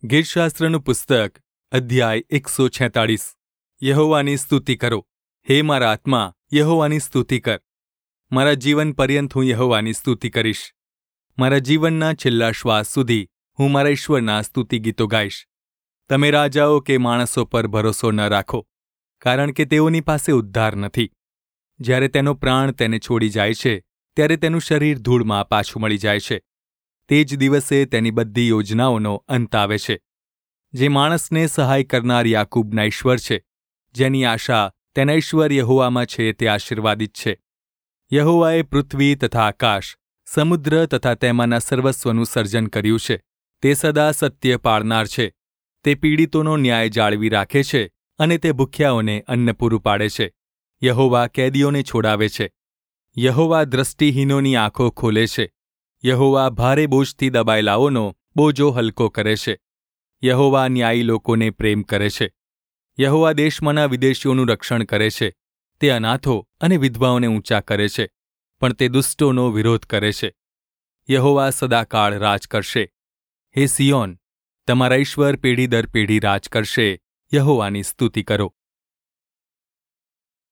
ગીતશાસ્ત્રનું પુસ્તક અધ્યાય 146 યહોવાની સ્તુતિ કરો. હે મારા આત્મા, યહોવાની સ્તુતિ કર. મારા જીવન પર્યંત હું યહોવાની સ્તુતિ કરીશ. મારા જીવનના છેલ્લા શ્વાસ સુધી હું મારા ઈશ્વરના સ્તુતિ ગીતો ગાઈશ. તમે રાજાઓ કે માણસો પર ભરોસો ન રાખો, કારણ કે તેઓની પાસે ઉદ્ધાર નથી. જ્યારે તેનો પ્રાણ તેને છોડી જાય છે, ત્યારે તેનું શરીર ધૂળમાં પાછું મળી જાય છે. તે જ દિવસે તેની બધી યોજનાઓનો અંત આવે છે. જે માણસને સહાય કરનાર યાકૂબના ઈશ્વર છે, જેની આશા તેના ઈશ્વર યહોવામાં છે, તે આશીર્વાદિત છે. યહોવાએ પૃથ્વી તથા આકાશ, સમુદ્ર તથા તેમાંના સર્વસ્વનું સર્જન કર્યું છે. તે સદા સત્ય પાળનાર છે. તે પીડિતોનો ન્યાય જાળવી રાખે છે અને તે ભૂખ્યાઓને અન્ન પૂરું પાડે છે. યહોવા કેદીઓને છોડાવે છે. યહોવા દ્રષ્ટિહીનોની આંખો ખોલે છે. યહોવા ભારે બોજથી દબાયેલાઓનો બોજો હલકો કરે છે. યહોવા ન્યાયી લોકોને પ્રેમ કરે છે. યહોવા દેશમાંના વિદેશીઓનું રક્ષણ કરે છે. તે અનાથો અને વિધવાઓને ઊંચા કરે છે, પણ તે દુષ્ટોનો વિરોધ કરે છે. યહોવા સદાકાળ રાજ કરશે. હે સિયોન, તમારા ઈશ્વર પેઢી દર પેઢી રાજ કરશે. યહોવાની સ્તુતિ કરો.